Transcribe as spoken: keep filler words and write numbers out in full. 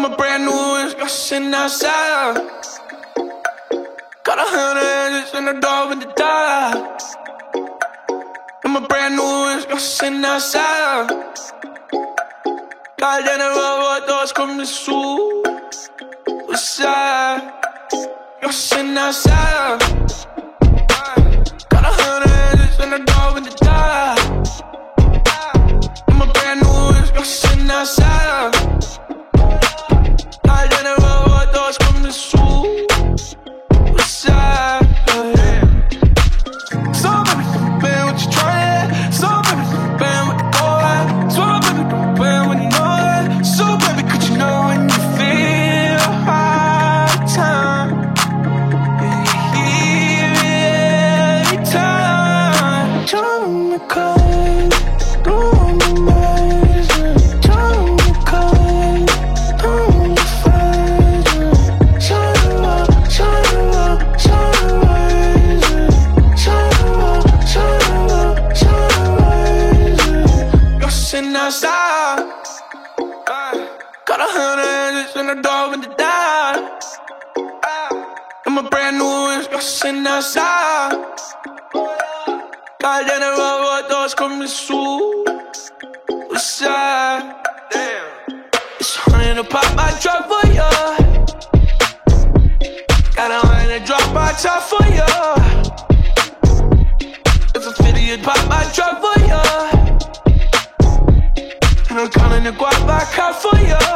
I'm a brand new bitch, got sitting outside. Got a hundred hands in the door with the die. I'm a brand new bitch, got sitting outside. Got in the rubber doors coming soon. What's up? You're sitting outside. Got a hundred hands in the door with the die. I'm a brand new bitch, got sitting outside. Got in the rubber doors coming soon. What's up? So baby, compare what you trying. So baby, compare what the goal at. So baby, compare when you know that. So baby, could you know when you feel high time? Every time. Tell me cause, don't be mad. Tell me cause, don't be afraid. Shut up, shut up, shut up. Shut up, shut up. You're sitting outside. Got a hundred hands in the door with the die. I'm a brand new bitch, got sitting outside. Got in the rubber doors coming soon. What's up? Damn. It's a hundred to pop my drop for ya. Got a hundred to drop my top for ya. It's a fifty to pop my drop for ya. And I'm counting the guap I caught for ya.